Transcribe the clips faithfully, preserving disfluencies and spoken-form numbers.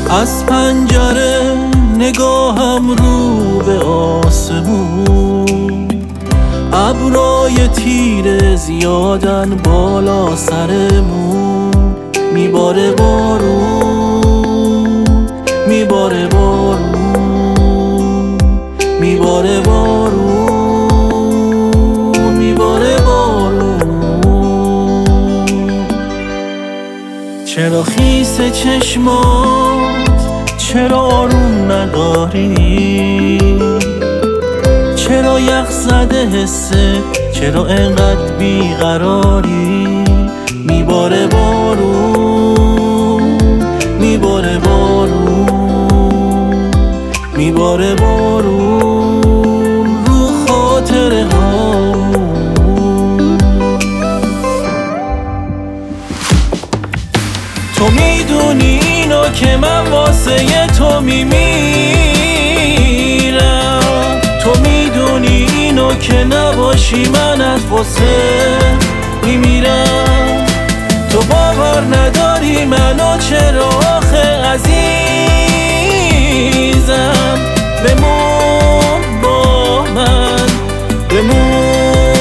از پنجره نگاهم رو به آسمون، ابرای تیره زیادن بالا سرمون. میباره بارون، میباره بارون، میباره بارون، میباره بارون. چرا خیس چشمات، چرا آروم نداری؟ چرا یخ زده حسه، چرا انقدر بیقراری؟ میباره بارون، میباره بارون، میباره بارون رو خاطره هامون. تو میدونی اینو که من واسه تو میمیرم، تو میدونی اینو که نباشی من از واسه میمیرم. تو باور نداری منو چرا آخه عزیزم؟ بمون با من، بمون.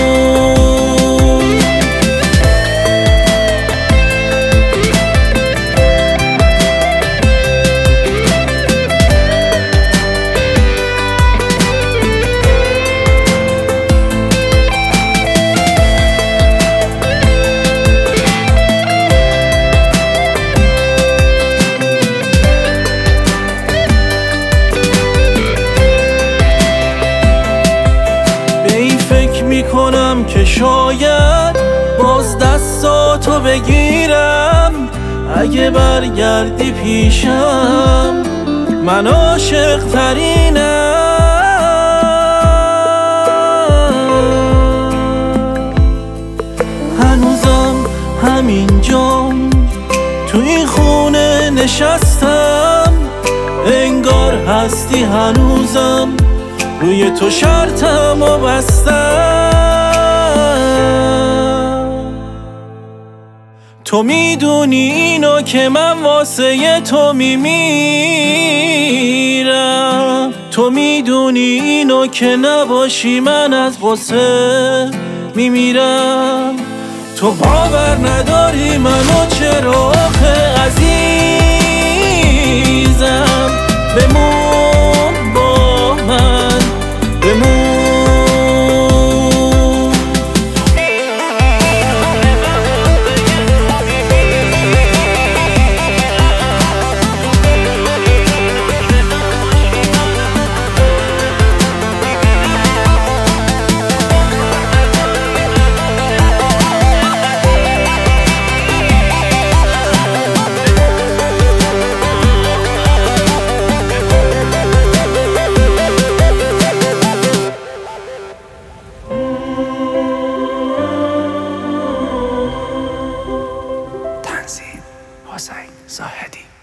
میکنم که شاید باز دستاتو بگیرم، اگه برگردی پیشم من عاشق ترینم. هنوزم همینجام تو این خونه نشستم، انگار هستی هنوزم، روی تو شرطم و بستم. تو میدونی اینو که من واسه تو میمیرم، تو میدونی اینو که نباشی من از غصه میمیرم. تو باور نداری منو چرا آخه عزیزم؟ بمون با من، بمون. حسین زاهدی.